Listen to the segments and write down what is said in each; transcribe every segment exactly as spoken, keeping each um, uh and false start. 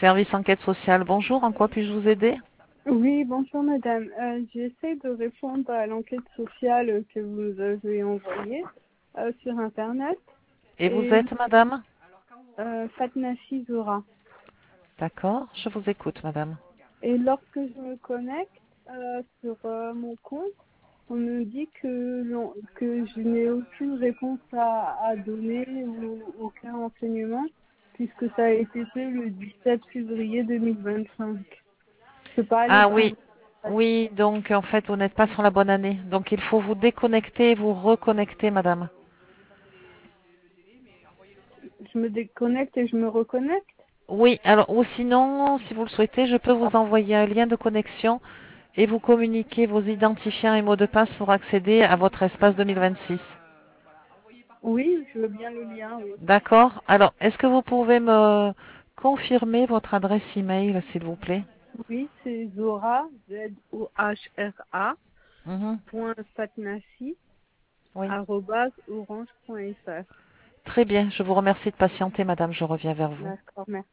Service enquête sociale, bonjour, en quoi puis-je vous aider? Oui, bonjour madame. Euh, J'essaie de répondre à l'enquête sociale que vous avez envoyée euh, sur Internet. Et vous Et êtes madame? euh, Fatna Zora. D'accord, je vous écoute madame. Et lorsque je me connecte euh, sur euh, mon compte, on me dit que, l'on- que je n'ai aucune réponse à, à donner ou aucun renseignement puisque ça a été fait le dix-sept février deux mille vingt-cinq. Je peux pas aller Ah sur oui, oui, donc en fait vous n'êtes pas sur la bonne année. Donc il faut vous déconnecter et vous reconnecter madame. je me déconnecte et je me reconnecte. Oui, alors ou sinon, si vous le souhaitez, je peux vous envoyer un lien de connexion et vous communiquer vos identifiants et mots de passe pour accéder à votre espace deux mille vingt-six. Oui, je veux bien le lien, oui. D'accord. Alors, est-ce que vous pouvez me confirmer votre adresse email, s'il vous plaît? Oui, c'est Zora, Z-O-H-R-A, Mhm. point fatnassi, Oui. arrobase orange.fr. Très bien. Je vous remercie de patienter, madame. Je reviens vers vous. D'accord, merci.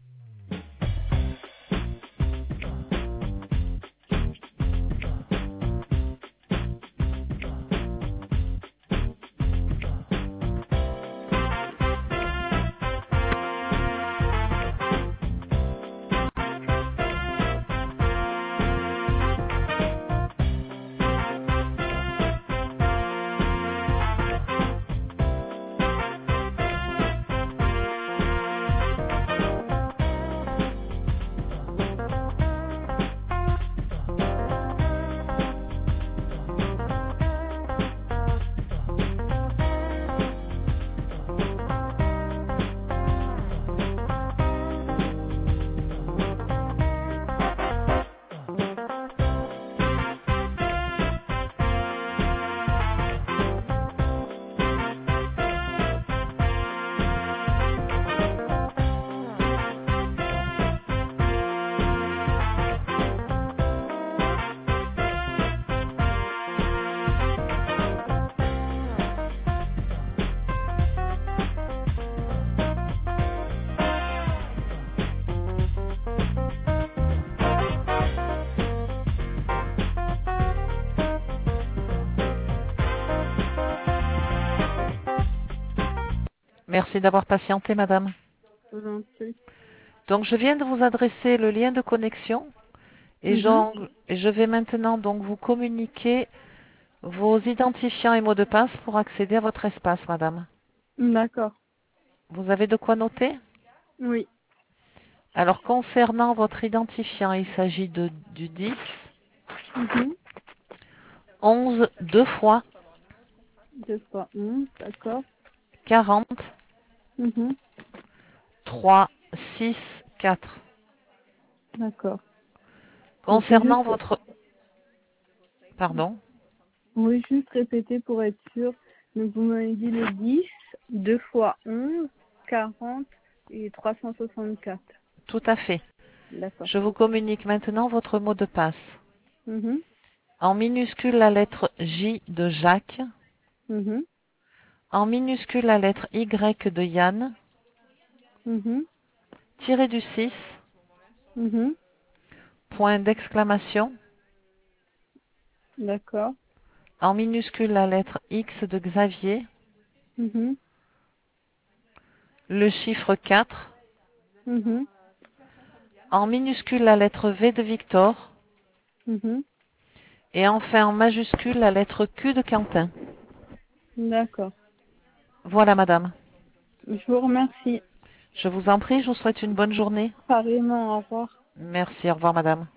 Merci d'avoir patienté, madame. Je vous en prie. Donc, je viens de vous adresser le lien de connexion et Mhm. j'en- et je vais maintenant donc vous communiquer vos identifiants et mots de passe pour accéder à votre espace, madame. D'accord. Vous avez de quoi noter? Oui. Alors, concernant votre identifiant, il s'agit de, du dix, Mhm. onze, deux fois, Deux fois onze, d'accord. quarante, Mhm. trois, six, quatre. D'accord. Donc c'est Concernant juste, votre... Pardon? oui, juste répéter pour être sûr. Donc vous m'avez dit le dix, deux fois onze, quarante et trois cent soixante-quatre. Tout à fait. D'accord. Je vous communique maintenant votre mot de passe. Mhm. En minuscule la lettre J de Jacques, Mhm. en minuscule la lettre Y de Yann, Mhm. tiré du six, Mhm. point d'exclamation, D'accord. en minuscule la lettre X de Xavier, Mhm. le chiffre quatre, Mhm. en minuscule la lettre V de Victor, Mhm. et enfin en majuscule la lettre Q de Quentin. D'accord. Voilà, madame. Je vous remercie. Je vous en prie, je vous souhaite une bonne journée. Pareillement, au revoir. Merci, au revoir, madame.